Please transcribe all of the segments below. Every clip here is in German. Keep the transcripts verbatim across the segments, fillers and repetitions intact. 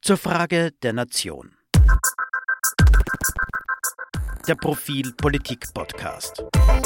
Zur Frage der Nation. Der Profil Politik Podcast.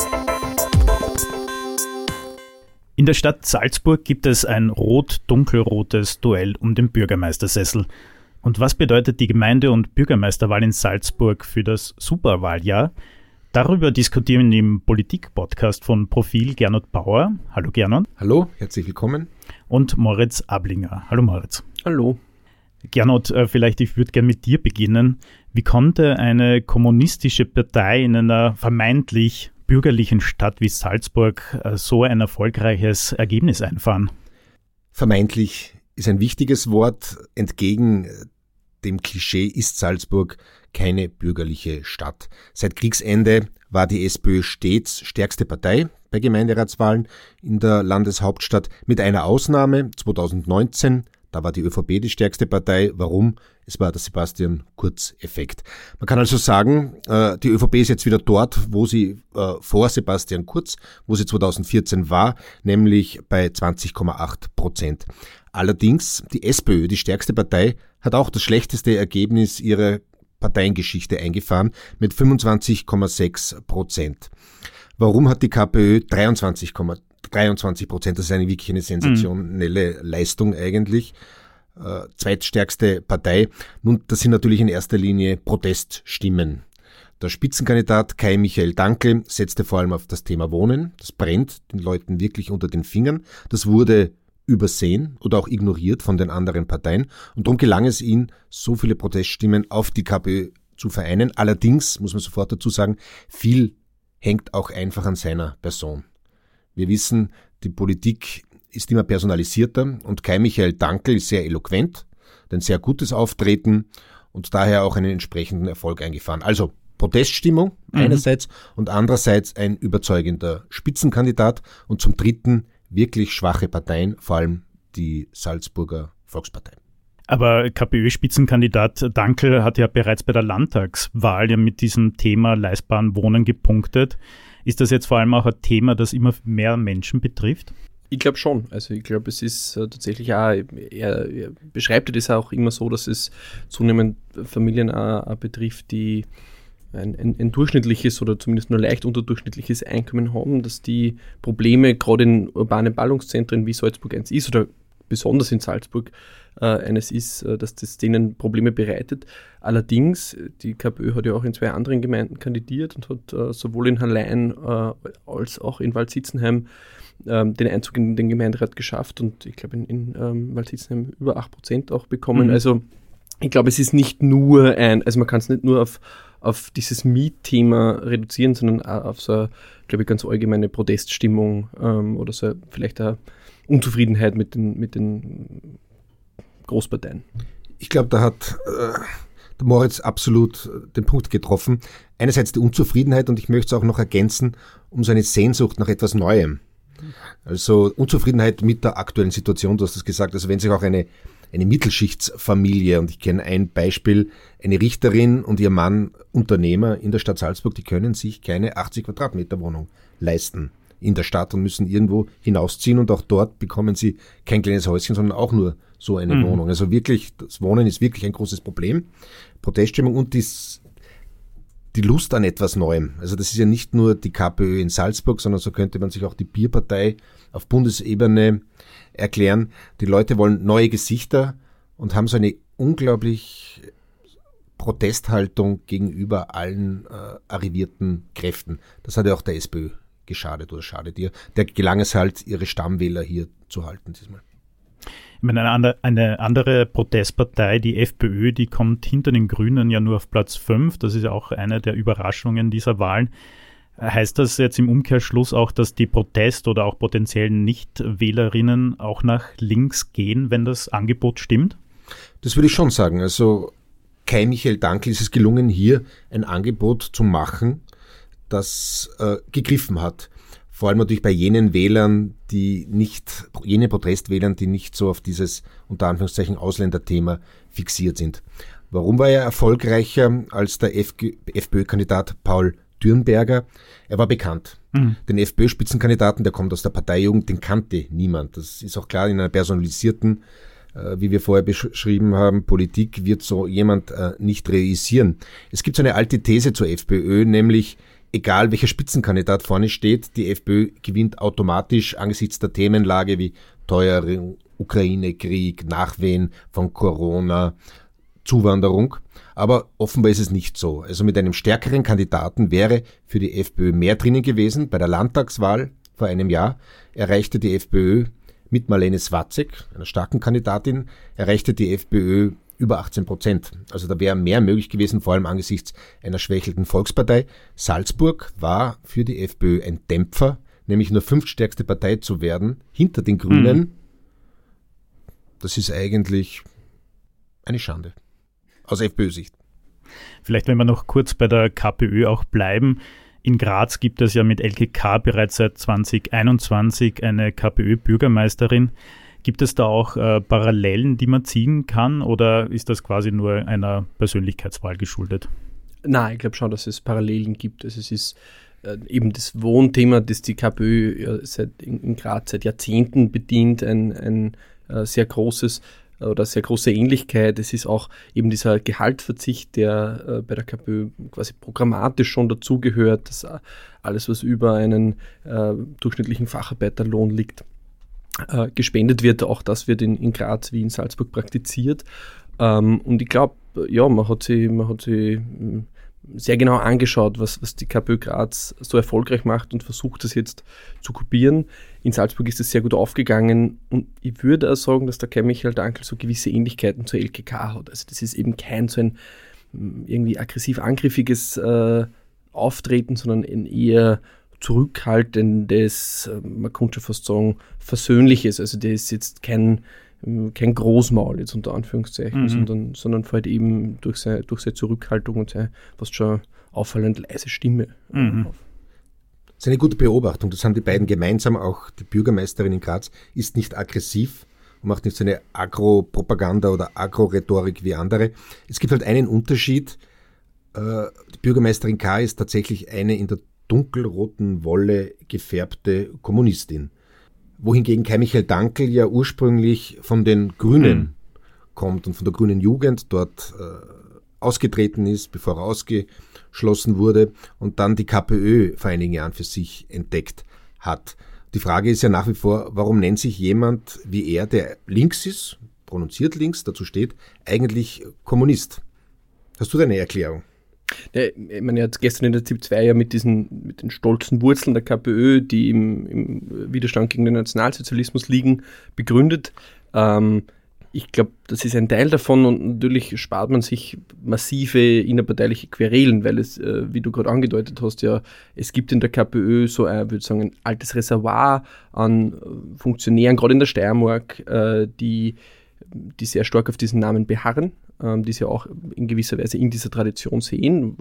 In der Stadt Salzburg gibt es ein rot-dunkelrotes Duell um den Bürgermeistersessel. Und was bedeutet die Gemeinde- und Bürgermeisterwahl in Salzburg für das Superwahljahr? Darüber diskutieren im Politik-Podcast von Profil Gernot Bauer. Hallo Gernot. Hallo, herzlich willkommen. Und Moritz Ablinger. Hallo Moritz. Hallo. Gernot, vielleicht, ich würde gerne mit dir beginnen. Wie konnte eine kommunistische Partei in einer vermeintlich bürgerlichen Stadt wie Salzburg so ein erfolgreiches Ergebnis einfahren? Vermeintlich ist ein wichtiges Wort. Entgegen dem Klischee ist Salzburg keine bürgerliche Stadt. Seit Kriegsende war die SPÖ stets stärkste Partei bei Gemeinderatswahlen in der Landeshauptstadt, mit einer Ausnahme zweitausendneunzehn. Da war die ÖVP die stärkste Partei. Warum? Es war der Sebastian-Kurz-Effekt. Man kann also sagen, die ÖVP ist jetzt wieder dort, wo sie vor Sebastian Kurz, wo sie zweitausendvierzehn war, nämlich bei zwanzig Komma acht Prozent. Allerdings, die SPÖ, die stärkste Partei, hat auch das schlechteste Ergebnis ihrer Parteiengeschichte eingefahren mit fünfundzwanzig Komma sechs Prozent. Warum hat die KPÖ dreiundzwanzig Komma dreiundzwanzig Prozent? Das ist eine wirklich eine sensationelle mhm. Leistung eigentlich. Äh, zweitstärkste Partei. Nun, das sind natürlich in erster Linie Proteststimmen. Der Spitzenkandidat Kai Michael Dankl setzte vor allem auf das Thema Wohnen. Das brennt den Leuten wirklich unter den Fingern. Das wurde übersehen oder auch ignoriert von den anderen Parteien. Und darum gelang es ihnen, so viele Proteststimmen auf die KPÖ zu vereinen. Allerdings, muss man sofort dazu sagen, viel hängt auch einfach an seiner Person. Wir wissen, die Politik ist immer personalisierter und Kai Michael Dankl ist sehr eloquent, ein sehr gutes Auftreten und daher auch einen entsprechenden Erfolg eingefahren. Also Proteststimmung mhm. einerseits und andererseits ein überzeugender Spitzenkandidat und zum Dritten wirklich schwache Parteien, vor allem die Salzburger Volkspartei. Aber KPÖ-Spitzenkandidat Dankl hat ja bereits bei der Landtagswahl ja mit diesem Thema leistbaren Wohnen gepunktet. Ist das jetzt vor allem auch ein Thema, das immer mehr Menschen betrifft? Ich glaube schon. Also ich glaube, es ist äh, tatsächlich auch, er, er beschreibt das auch immer so, dass es zunehmend Familien auch, auch betrifft, die ein, ein, ein durchschnittliches oder zumindest nur leicht unterdurchschnittliches Einkommen haben, dass die Probleme gerade in urbanen Ballungszentren wie Salzburg eins ist oder besonders in Salzburg äh, eines ist, äh, dass das denen Probleme bereitet. Allerdings, die KPÖ hat ja auch in zwei anderen Gemeinden kandidiert und hat äh, sowohl in Hallein äh, als auch in Waldshitzenheim äh, den Einzug in den Gemeinderat geschafft und ich glaube in, in ähm, Waldshitzenheim über acht Prozent auch bekommen. Mhm. Also ich glaube, es ist nicht nur ein, also man kann es nicht nur auf, auf dieses Mietthema reduzieren, sondern auch auf so eine, glaube ich, ganz allgemeine Proteststimmung ähm, oder so vielleicht eine Unzufriedenheit mit den, mit den Großparteien. Ich glaube, da hat äh, der Moritz absolut den Punkt getroffen. Einerseits die Unzufriedenheit und ich möchte es auch noch ergänzen, um so eine Sehnsucht nach etwas Neuem. Also Unzufriedenheit mit der aktuellen Situation, du hast es gesagt, also wenn sich auch eine, eine Mittelschichtsfamilie, und ich kenne ein Beispiel, eine Richterin und ihr Mann Unternehmer in der Stadt Salzburg, die können sich keine achtzig Quadratmeter Wohnung leisten in der Stadt und müssen irgendwo hinausziehen und auch dort bekommen sie kein kleines Häuschen, sondern auch nur so eine mhm. Wohnung. Also wirklich, das Wohnen ist wirklich ein großes Problem. Proteststimmung und dies, die Lust an etwas Neuem. Also das ist ja nicht nur die KPÖ in Salzburg, sondern so könnte man sich auch die Bierpartei auf Bundesebene erklären. Die Leute wollen neue Gesichter und haben so eine unglaublich Protesthaltung gegenüber allen äh, arrivierten Kräften. Das hat ja auch der SPÖ geschadet oder schadet ihr. Der gelang es halt, ihre Stammwähler hier zu halten diesmal. Ich meine, eine andere, eine andere Protestpartei, die FPÖ, die kommt hinter den Grünen ja nur auf Platz fünf. Das ist ja auch eine der Überraschungen dieser Wahlen. Heißt das jetzt im Umkehrschluss auch, dass die Protest- oder auch potenziellen Nichtwählerinnen auch nach links gehen, wenn das Angebot stimmt? Das würde ich schon sagen. Also Kai Michael Dankl ist es gelungen, hier ein Angebot zu machen, das äh, gegriffen hat. Vor allem natürlich bei jenen Wählern, die nicht, jene Protestwählern, die nicht so auf dieses, unter Anführungszeichen, Ausländerthema fixiert sind. Warum war er erfolgreicher als der FPÖ-Kandidat Paul Dürnberger? Er war bekannt. Mhm. Den FPÖ-Spitzenkandidaten, der kommt aus der Parteijugend, den kannte niemand. Das ist auch klar in einer personalisierten wie wir vorher beschrieben haben, Politik wird so jemand nicht realisieren. Es gibt so eine alte These zur FPÖ, nämlich egal welcher Spitzenkandidat vorne steht, die FPÖ gewinnt automatisch angesichts der Themenlage wie Teuerung, Ukraine-Krieg, Nachwehen von Corona, Zuwanderung. Aber offenbar ist es nicht so. Also mit einem stärkeren Kandidaten wäre für die FPÖ mehr drinnen gewesen. Bei der Landtagswahl vor einem Jahr erreichte die FPÖ mit Marlene Swatzek, einer starken Kandidatin, erreichte die FPÖ über achtzehn Prozent. Also da wäre mehr möglich gewesen, vor allem angesichts einer schwächelnden Volkspartei. Salzburg war für die FPÖ ein Dämpfer, nämlich nur fünftstärkste Partei zu werden, hinter den Grünen. Mhm. Das ist eigentlich eine Schande. Aus FPÖ-Sicht. Vielleicht, wenn wir noch kurz bei der KPÖ auch bleiben. In Graz gibt es ja mit Elke K. bereits seit zwanzig einundzwanzig eine KPÖ-Bürgermeisterin. Gibt es da auch äh, Parallelen, die man ziehen kann, oder ist das quasi nur einer Persönlichkeitswahl geschuldet? Nein, ich glaube schon, dass es Parallelen gibt. Also es ist äh, eben das Wohnthema, das die KPÖ ja seit, in, in Graz seit Jahrzehnten bedient, ein, ein äh, sehr großes oder sehr große Ähnlichkeit. Es ist auch eben dieser Gehaltsverzicht, der äh, bei der KPÖ quasi programmatisch schon dazugehört, dass äh, alles, was über einen äh, durchschnittlichen Facharbeiterlohn liegt, äh, gespendet wird. Auch das wird in, in Graz wie in Salzburg praktiziert. Ähm, und ich glaube, ja, man hat sich, man hat sich sehr genau angeschaut, was, was die KPÖ Graz so erfolgreich macht und versucht, das jetzt zu kopieren. In Salzburg ist es sehr gut aufgegangen und ich würde auch sagen, dass der Kai-Michael Dankl so gewisse Ähnlichkeiten zur L K K hat. Also das ist eben kein so ein irgendwie aggressiv-angriffiges äh, Auftreten, sondern ein eher zurückhaltendes, man könnte schon fast sagen, versöhnliches. Also der ist jetzt kein kein Großmaul jetzt unter Anführungszeichen, mhm. sondern, sondern fällt eben durch seine, durch seine Zurückhaltung und seine fast schon auffallend leise Stimme mhm. auf. Das ist eine gute Beobachtung. Das haben die beiden gemeinsam. Auch die Bürgermeisterin in Graz ist nicht aggressiv und macht nicht so eine Agro-Propaganda oder Agro-Rhetorik wie andere. Es gibt halt einen Unterschied. Die Bürgermeisterin K. ist tatsächlich eine in der dunkelroten Wolle gefärbte Kommunistin. Wohingegen Kai-Michael Dankl ja ursprünglich von den Grünen mhm. kommt und von der Grünen Jugend dort äh, ausgetreten ist, bevor er ausgeschlossen wurde und dann die KPÖ vor einigen Jahren für sich entdeckt hat. Die Frage ist ja nach wie vor, warum nennt sich jemand wie er, der links ist, prononziert links, dazu steht, eigentlich Kommunist? Hast du deine Erklärung? Ja, ich meine, er hat gestern in der Z I P zwei ja mit diesen mit den stolzen Wurzeln der KPÖ, die im, im Widerstand gegen den Nationalsozialismus liegen, begründet. Ähm, ich glaube, das ist ein Teil davon und natürlich spart man sich massive innerparteiliche Querelen, weil es, äh, wie du gerade angedeutet hast, ja, es gibt in der KPÖ so ein, würde ich sagen, ein altes Reservoir an Funktionären, gerade in der Steiermark, äh, die, die sehr stark auf diesen Namen beharren, die sie auch in gewisser Weise in dieser Tradition sehen.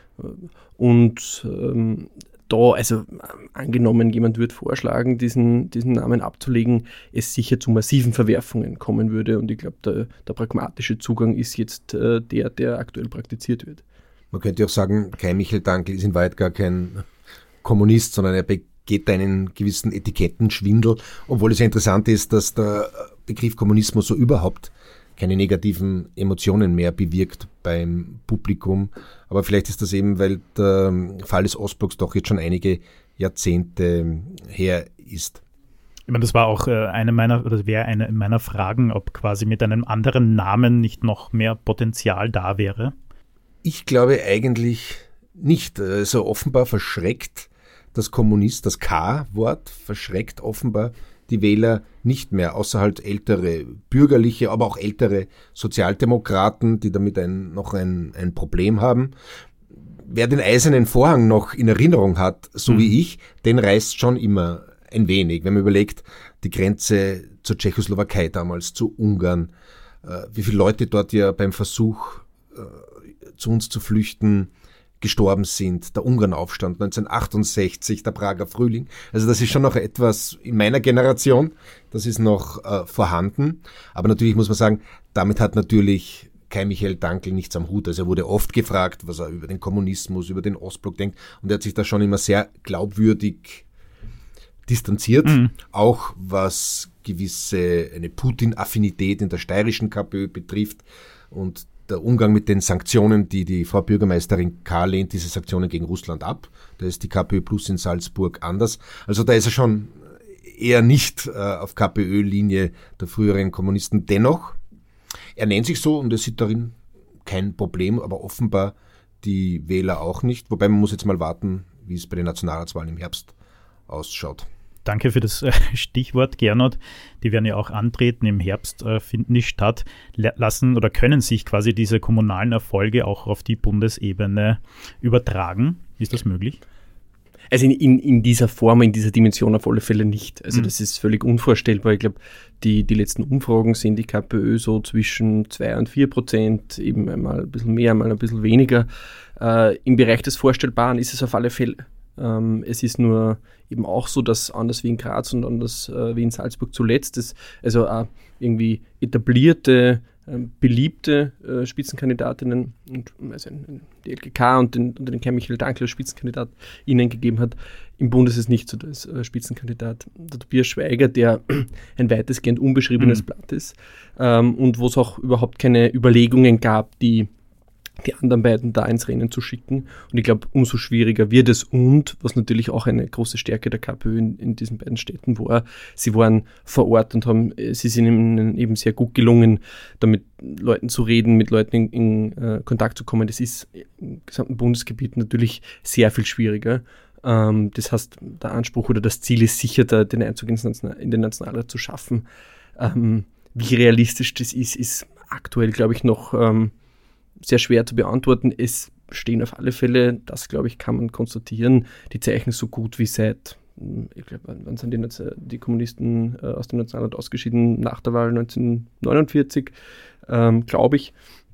Und ähm, da, also angenommen, jemand würde vorschlagen, diesen, diesen Namen abzulegen, es sicher zu massiven Verwerfungen kommen würde. Und ich glaube, der, der pragmatische Zugang ist jetzt äh, der, der aktuell praktiziert wird. Man könnte auch sagen, Kai-Michael Dankl ist in Wahrheit gar kein Kommunist, sondern er begeht einen gewissen Etikettenschwindel, obwohl es ja interessant ist, dass der Begriff Kommunismus so überhaupt keine negativen Emotionen mehr bewirkt beim Publikum. Aber vielleicht ist das eben, weil der Fall des Ostblocks doch jetzt schon einige Jahrzehnte her ist. Ich meine, das war auch eine meiner, oder wäre eine meiner Fragen, ob quasi mit einem anderen Namen nicht noch mehr Potenzial da wäre. Ich glaube eigentlich nicht. Also offenbar verschreckt das Kommunist, das K-Wort verschreckt offenbar die Wähler nicht mehr, außer halt ältere bürgerliche, aber auch ältere Sozialdemokraten, die damit ein, noch ein, ein Problem haben. Wer den eisernen Vorhang noch in Erinnerung hat, so mhm. wie ich, den reißt schon immer ein wenig. Wenn man überlegt, die Grenze zur Tschechoslowakei damals, zu Ungarn, äh, wie viele Leute dort ja beim Versuch, äh, zu uns zu flüchten, gestorben sind, der Ungarnaufstand neunzehnhundertachtundsechzig, der Prager Frühling. Also das ist schon noch etwas in meiner Generation, das ist noch äh, vorhanden. Aber natürlich muss man sagen, damit hat natürlich Kai-Michael Dankl nichts am Hut. Also er wurde oft gefragt, was er über den Kommunismus, über den Ostblock denkt und er hat sich da schon immer sehr glaubwürdig distanziert, Mhm. auch was gewisse eine Putin-Affinität in der steirischen KPÖ betrifft und der Umgang mit den Sanktionen, die die Frau Bürgermeisterin K. lehnt diese Sanktionen gegen Russland ab. Da ist die KPÖ Plus in Salzburg anders. Also da ist er schon eher nicht äh, auf KPÖ-Linie der früheren Kommunisten. Dennoch, er nennt sich so und er sieht darin kein Problem, aber offenbar die Wähler auch nicht. Wobei man muss jetzt mal warten, wie es bei den Nationalratswahlen im Herbst ausschaut. Danke für das äh, Stichwort, Gernot. Die werden ja auch antreten im Herbst, äh, finden die statt. Lassen oder können sich quasi diese kommunalen Erfolge auch auf die Bundesebene übertragen? Ist das möglich? Also in, in, in dieser Form, in dieser Dimension auf alle Fälle nicht. Also mhm. das ist völlig unvorstellbar. Ich glaube, die, die letzten Umfragen sehen die KPÖ so zwischen zwei und vier Prozent, eben einmal ein bisschen mehr, einmal ein bisschen weniger. Äh, im Bereich des Vorstellbaren ist es auf alle Fälle. Ähm, es ist nur eben auch so, dass anders wie in Graz und anders äh, wie in Salzburg zuletzt ist, also auch irgendwie etablierte, äh, beliebte äh, Spitzenkandidatinnen und also die L G K und den, und den Herrn Michael Dankl als Spitzenkandidat ihnen gegeben hat. Im Bund ist es nicht so, dass äh, Spitzenkandidat der Tobias Schweiger, der ein weitestgehend unbeschriebenes mhm. Blatt ist ähm, und wo es auch überhaupt keine Überlegungen gab, die die anderen beiden da ins Rennen zu schicken. Und ich glaube, umso schwieriger wird es. Und was natürlich auch eine große Stärke der KPÖ in, in diesen beiden Städten war, sie waren vor Ort und haben, sie sind ihnen eben sehr gut gelungen, da mit Leuten zu reden, mit Leuten in, in uh, Kontakt zu kommen. Das ist im gesamten Bundesgebiet natürlich sehr viel schwieriger. Ähm, das heißt, der Anspruch oder das Ziel ist sicher, da den Einzug ins National, in den Nationalrat zu schaffen. Ähm, wie realistisch das ist, ist aktuell, glaube ich, noch ähm, sehr schwer zu beantworten. Es stehen auf alle Fälle, das glaube ich, kann man konstatieren, die Zeichen so gut wie seit, ich glaube, wann sind die, die Kommunisten äh, aus dem Nationalrat ausgeschieden? Nach der Wahl neunzehnhundertneunundvierzig, ähm, glaube ich.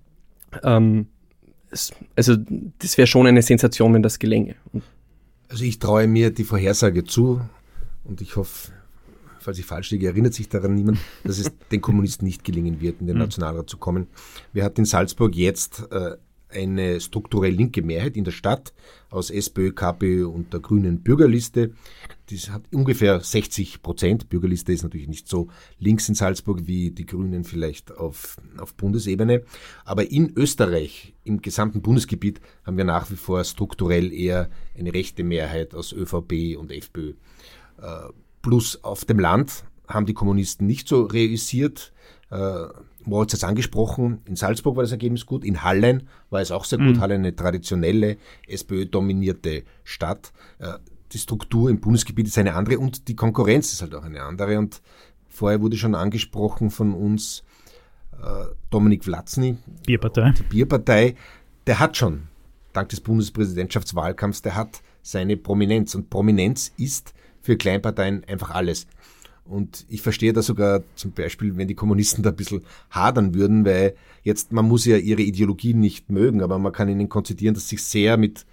Ähm, es, also das wäre schon eine Sensation, wenn das gelänge. Und also ich traue mir die Vorhersage zu und ich hoffe, falls ich falsch liege, erinnert sich daran niemand, dass es den Kommunisten nicht gelingen wird, in den Nationalrat zu kommen. Wir hatten in Salzburg jetzt äh, eine strukturell linke Mehrheit in der Stadt aus SPÖ, KPÖ und der grünen Bürgerliste. Das hat ungefähr sechzig Prozent. Bürgerliste ist natürlich nicht so links in Salzburg wie die Grünen vielleicht auf, auf Bundesebene. Aber in Österreich, im gesamten Bundesgebiet, haben wir nach wie vor strukturell eher eine rechte Mehrheit aus ÖVP und FPÖ. Äh, Plus auf dem Land haben die Kommunisten nicht so reüssiert. Äh, Moritz hat es angesprochen, in Salzburg war das Ergebnis gut, in Hallein war es auch sehr gut. Mhm. Hallein eine traditionelle, SPÖ-dominierte Stadt. Äh, die Struktur im Bundesgebiet ist eine andere und die Konkurrenz ist halt auch eine andere. Und vorher wurde schon angesprochen von uns äh, Dominik Vlatzny, Bierpartei. Die Bierpartei, der hat schon, dank des Bundespräsidentschaftswahlkampfs, der hat seine Prominenz. Und Prominenz ist für Kleinparteien einfach alles. Und ich verstehe da sogar zum Beispiel, wenn die Kommunisten da ein bisschen hadern würden, weil jetzt, man muss ja ihre Ideologien nicht mögen, aber man kann ihnen konzidieren, dass sie sich sehr mit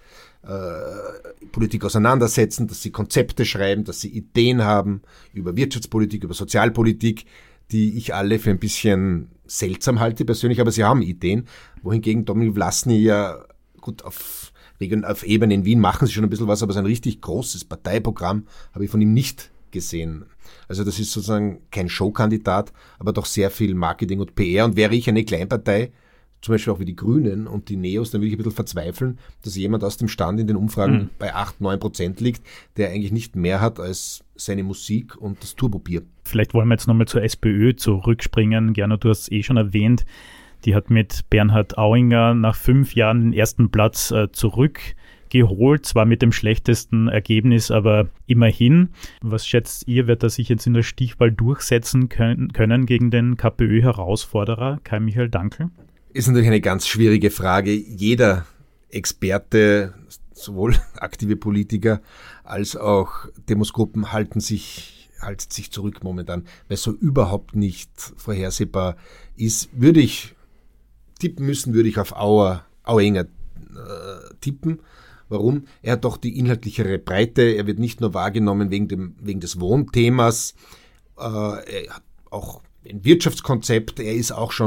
äh, Politik auseinandersetzen, dass sie Konzepte schreiben, dass sie Ideen haben über Wirtschaftspolitik, über Sozialpolitik, die ich alle für ein bisschen seltsam halte persönlich, aber sie haben Ideen, wohingegen Dominik Vlatzny ja gut auf Auf Ebene in Wien machen sie schon ein bisschen was, aber so ein richtig großes Parteiprogramm habe ich von ihm nicht gesehen. Also das ist sozusagen kein Showkandidat, aber doch sehr viel Marketing und P R. Und wäre ich eine Kleinpartei, zum Beispiel auch wie die Grünen und die Neos, dann würde ich ein bisschen verzweifeln, dass jemand aus dem Stand in den Umfragen mhm. bei acht, neun Prozent liegt, der eigentlich nicht mehr hat als seine Musik und das Turbobier. Vielleicht wollen wir jetzt nochmal zur SPÖ zurückspringen. Gernot, du hast es eh schon erwähnt. Die hat mit Bernhard Auinger nach fünf Jahren den ersten Platz äh, zurückgeholt, zwar mit dem schlechtesten Ergebnis, aber immerhin. Was schätzt ihr, wird er sich jetzt in der Stichwahl durchsetzen können, können gegen den KPÖ-Herausforderer Kai Michael Dankl? Ist natürlich eine ganz schwierige Frage. Jeder Experte, sowohl aktive Politiker als auch Demosgruppen halten sich, halten sich zurück momentan, weil es so überhaupt nicht vorhersehbar ist. Würde ich tippen müssen, würde ich auf Auer, Auinger äh, tippen. Warum? Er hat doch die inhaltlichere Breite. Er wird nicht nur wahrgenommen wegen dem, wegen des Wohnthemas. Äh, er hat auch ein Wirtschaftskonzept. Er ist auch schon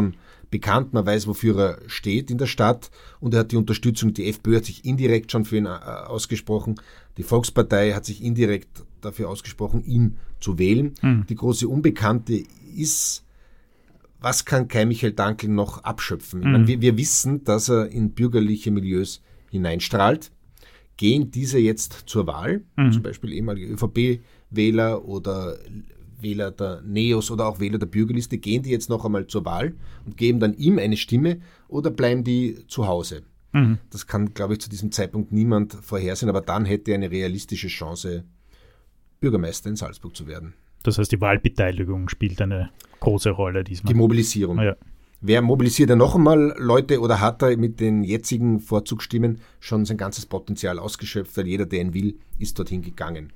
bekannt, man weiß, wofür er steht in der Stadt und er hat die Unterstützung, die FPÖ hat sich indirekt schon für ihn ausgesprochen, die Volkspartei hat sich indirekt dafür ausgesprochen, ihn zu wählen. Mhm. Die große Unbekannte ist, was kann Kai Michael Dankl noch abschöpfen? Ich meine, wir, wir wissen, dass er in bürgerliche Milieus hineinstrahlt. Gehen diese jetzt zur Wahl, mhm. zum Beispiel ehemalige ÖVP-Wähler oder Wähler der Neos oder auch Wähler der Bürgerliste, gehen die jetzt noch einmal zur Wahl und geben dann ihm eine Stimme oder bleiben die zu Hause? Mhm. Das kann, glaube ich, zu diesem Zeitpunkt niemand vorhersehen, aber dann hätte er eine realistische Chance, Bürgermeister in Salzburg zu werden. Das heißt, die Wahlbeteiligung spielt eine große Rolle diesmal. Die Mobilisierung. Ja. Wer mobilisiert er noch einmal Leute oder hat er mit den jetzigen Vorzugsstimmen schon sein ganzes Potenzial ausgeschöpft, weil jeder, der ihn will, ist dorthin gegangen.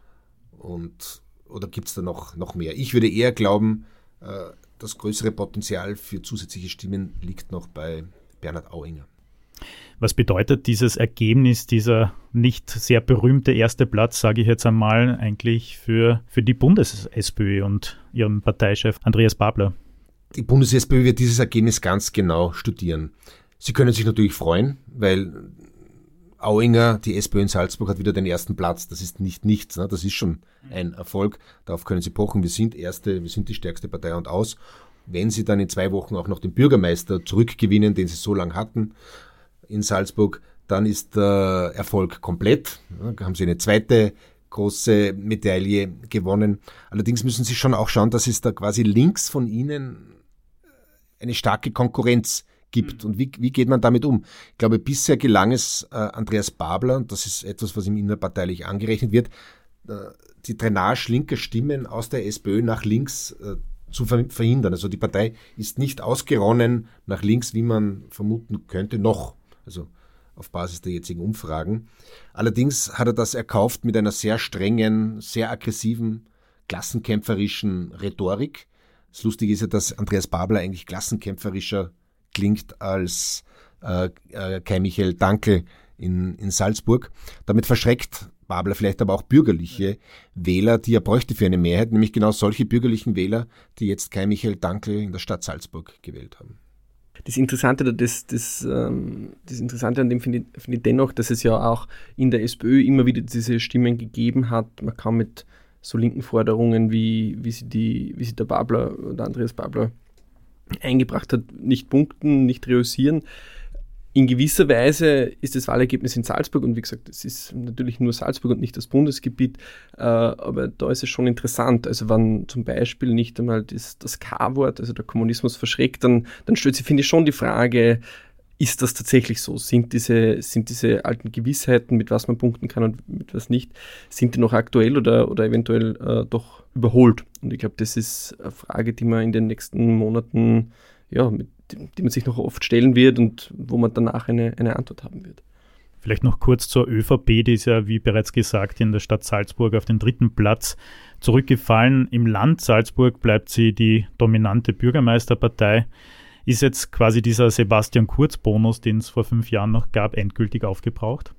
Und oder gibt es da noch, noch mehr? Ich würde eher glauben, äh, das größere Potenzial für zusätzliche Stimmen liegt noch bei Bernhard Auinger. Was bedeutet dieses Ergebnis, dieser nicht sehr berühmte erste Platz, sage ich jetzt einmal, eigentlich für, für die Bundes-SPÖ und ihren Parteichef Andreas Babler? Die Bundes-SPÖ wird dieses Ergebnis ganz genau studieren. Sie können sich natürlich freuen, weil Auinger, die SPÖ in Salzburg, hat wieder den ersten Platz. Das ist nicht nichts, ne? Das ist schon ein Erfolg. Darauf können Sie pochen. Wir sind Erste, wir sind die stärkste Partei und aus. Wenn Sie dann in zwei Wochen auch noch den Bürgermeister zurückgewinnen, den Sie so lange hatten in Salzburg, dann ist der Erfolg komplett. Da haben Sie eine zweite große Medaille gewonnen. Allerdings müssen Sie schon auch schauen, dass es da quasi links von Ihnen eine starke Konkurrenz gibt. Und wie, wie geht man damit um? Ich glaube, bisher gelang es äh, Andreas Babler, und das ist etwas, was ihm innerparteilich angerechnet wird, äh, die Drainage linker Stimmen aus der SPÖ nach links äh, zu ver- verhindern. Also die Partei ist nicht ausgeronnen nach links, wie man vermuten könnte, noch. Also auf Basis der jetzigen Umfragen. Allerdings hat er das erkauft mit einer sehr strengen, sehr aggressiven, klassenkämpferischen Rhetorik. Das Lustige ist ja, dass Andreas Babler eigentlich klassenkämpferischer klingt als äh, äh, Kai Michael Dankl in, in Salzburg. Damit verschreckt Babler vielleicht aber auch bürgerliche Wähler, die er bräuchte für eine Mehrheit, nämlich genau solche bürgerlichen Wähler, die jetzt Kai Michael Dankl in der Stadt Salzburg gewählt haben. Das Interessante, das, das, ähm, das Interessante an dem finde ich, finde ich dennoch, dass es ja auch in der SPÖ immer wieder diese Stimmen gegeben hat. Man kann mit so linken Forderungen, wie, wie, sie, die, wie sie der Babler oder Andreas Babler eingebracht hat, nicht punkten, nicht reüssieren. In gewisser Weise ist das Wahlergebnis in Salzburg, und wie gesagt, es ist natürlich nur Salzburg und nicht das Bundesgebiet, äh, aber da ist es schon interessant. Also wenn zum Beispiel nicht einmal das, das K-Wort, also der Kommunismus verschreckt, dann, dann stellt sich, finde ich, schon die Frage, ist das tatsächlich so? Sind diese, sind diese alten Gewissheiten, mit was man punkten kann und mit was nicht, sind die noch aktuell oder, oder eventuell äh, doch überholt? Und ich glaube, das ist eine Frage, die man in den nächsten Monaten, ja, mit die man sich noch oft stellen wird und wo man danach eine, eine Antwort haben wird. Vielleicht noch kurz zur ÖVP, die ist ja, wie bereits gesagt, in der Stadt Salzburg auf den dritten Platz zurückgefallen. Im Land Salzburg bleibt sie die dominante Bürgermeisterpartei. Ist jetzt quasi dieser Sebastian Kurz-Bonus, den es vor fünf Jahren noch gab, endgültig aufgebraucht?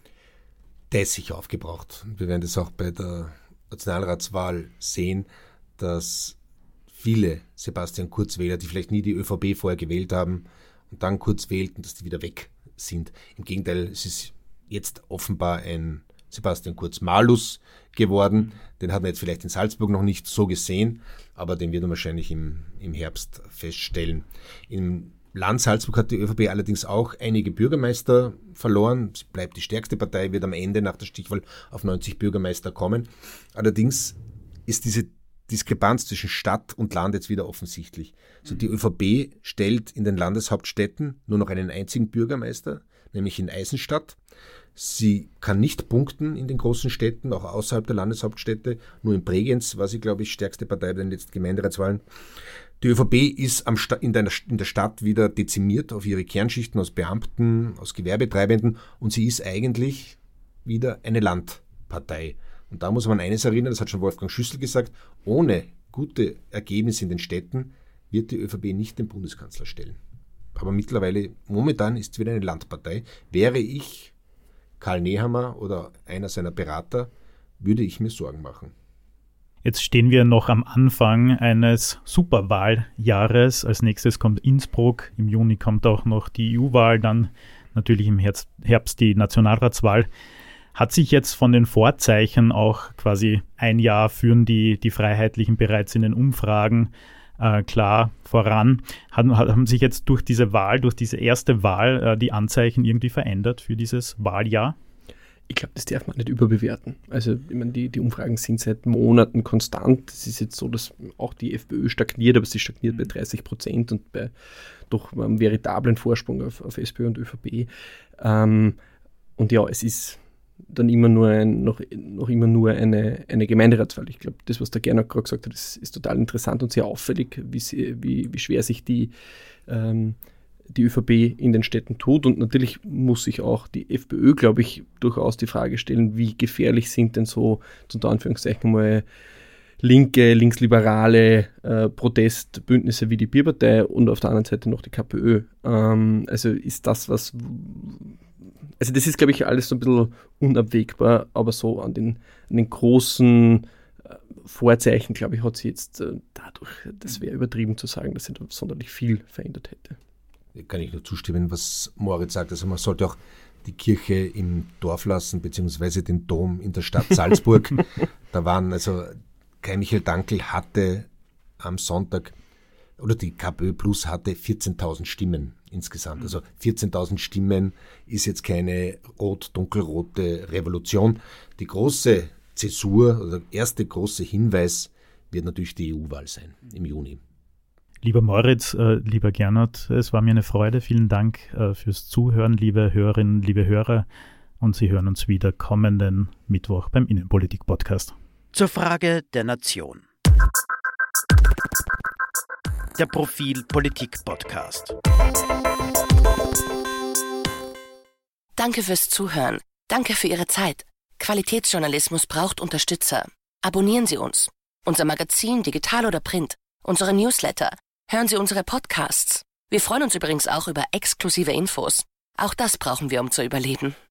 Der ist sicher aufgebraucht. Wir werden das auch bei der Nationalratswahl sehen, dass viele Sebastian Kurz-Wähler, die vielleicht nie die ÖVP vorher gewählt haben und dann Kurz wählten, dass die wieder weg sind. Im Gegenteil, es ist jetzt offenbar ein Sebastian Kurz-Malus geworden. Den hat man jetzt vielleicht in Salzburg noch nicht so gesehen, aber den wird man wahrscheinlich im, im Herbst feststellen. Im Land Salzburg hat die ÖVP allerdings auch einige Bürgermeister verloren. Sie bleibt die stärkste Partei, wird am Ende nach der Stichwahl auf neunzig Bürgermeister kommen. Allerdings ist diese Diskrepanz zwischen Stadt und Land jetzt wieder offensichtlich. Also die ÖVP stellt in den Landeshauptstädten nur noch einen einzigen Bürgermeister, nämlich in Eisenstadt. Sie kann nicht punkten in den großen Städten, auch außerhalb der Landeshauptstädte. Nur in Bregenz war sie, glaube ich, stärkste Partei bei den letzten Gemeinderatswahlen. Die ÖVP ist am Sta- in, der, in der Stadt wieder dezimiert auf ihre Kernschichten aus Beamten, aus Gewerbetreibenden, und sie ist eigentlich wieder eine Landpartei. Und da muss man eines erinnern, das hat schon Wolfgang Schüssel gesagt, ohne gute Ergebnisse in den Städten wird die ÖVP nicht den Bundeskanzler stellen. Aber mittlerweile, momentan ist es wieder eine Landpartei. Wäre ich Karl Nehammer oder einer seiner Berater, würde ich mir Sorgen machen. Jetzt stehen wir noch am Anfang eines Superwahljahres. Als nächstes kommt Innsbruck, im Juni kommt auch noch die E U-Wahl, dann natürlich im Herbst die Nationalratswahl. Hat sich jetzt von den Vorzeichen auch quasi ein Jahr führen die, die Freiheitlichen bereits in den Umfragen äh, klar voran. Haben, haben sich jetzt durch diese Wahl, durch diese erste Wahl äh, die Anzeichen irgendwie verändert für dieses Wahljahr? Ich glaube, das darf man nicht überbewerten. Also ich meine, die, die Umfragen sind seit Monaten konstant. Es ist jetzt so, dass auch die FPÖ stagniert, aber sie stagniert bei dreißig Prozent und bei doch einem veritablen Vorsprung auf, auf SPÖ und ÖVP. Ähm, und ja, es ist dann immer nur ein, noch, noch immer nur eine, eine Gemeinderatswahl. Ich glaube, das, was der Gernot gerade gesagt hat, ist, ist total interessant und sehr auffällig, wie, sie, wie, wie schwer sich die ähm, die ÖVP in den Städten tut. Und natürlich muss sich auch die FPÖ, glaube ich, durchaus die Frage stellen, wie gefährlich sind denn so, unter Anführungszeichen mal, linke, linksliberale äh, Protestbündnisse wie die Bierpartei und auf der anderen Seite noch die KPÖ. Ähm, also ist das was, also das ist, glaube ich, alles so ein bisschen unabwägbar, aber so an den, an den großen äh, Vorzeichen, glaube ich, hat sie jetzt äh, dadurch, das wäre übertrieben zu sagen, dass sie da sonderlich viel verändert hätte. Kann ich nur zustimmen, was Moritz sagt. Also man sollte auch die Kirche im Dorf lassen, beziehungsweise den Dom in der Stadt Salzburg. Da waren also, Kai Michael Dankl hatte am Sonntag, oder die KPÖ Plus hatte vierzehntausend Stimmen insgesamt. Also vierzehntausend Stimmen ist jetzt keine rot-dunkelrote Revolution. Die große Zäsur, oder der erste große Hinweis wird natürlich die E U-Wahl sein im Juni. Lieber Moritz, äh, lieber Gernot, es war mir eine Freude. Vielen Dank äh, fürs Zuhören, liebe Hörerinnen, liebe Hörer. Und Sie hören uns wieder kommenden Mittwoch beim Innenpolitik-Podcast. Zur Frage der Nation. Der Profil Politik Podcast. Danke fürs Zuhören. Danke für Ihre Zeit. Qualitätsjournalismus braucht Unterstützer. Abonnieren Sie uns. Unser Magazin, digital oder print. Unsere Newsletter. Hören Sie unsere Podcasts. Wir freuen uns übrigens auch über exklusive Infos. Auch das brauchen wir, um zu überleben.